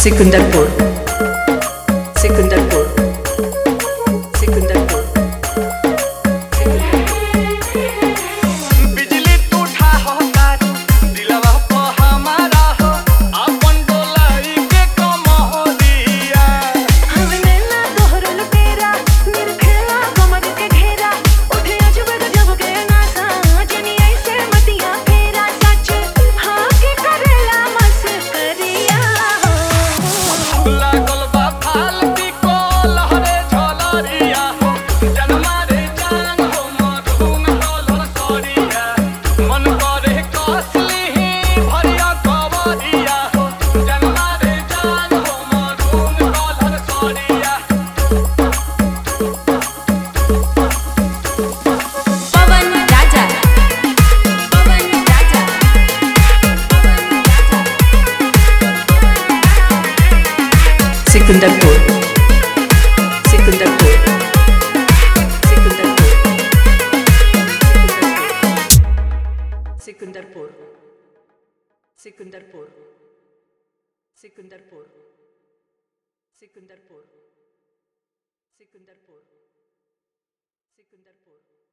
सिकंदरपुर सिकंदरपुर सिकंदरपुर बिजली टूटा होता दिलवा पे हमारा हो अपन डोलाई के कमरिया हमने ना दोहरल तेरा मेरे खेला कमर के घेरा उठे अजब गजब के नासा जनी ऐसे मतिया फेरा सच हाँ के करेला मस्करिया लागल बा फालती को लहरे झलरिया जनमा रे जान हो मधुन होलर सरिया मन करे कसली भरिया कवरिया जनमा रे जान हो मधुन होलर सरिया पवन राजा पवन राजा सिकंदरपुर सिकंदरपुर सिकंदरपुर सिकंदरपुर सिकंदरपुर सिकंदरपुर सिकंदरपुर सिकंदरपुर सिकंदरपुर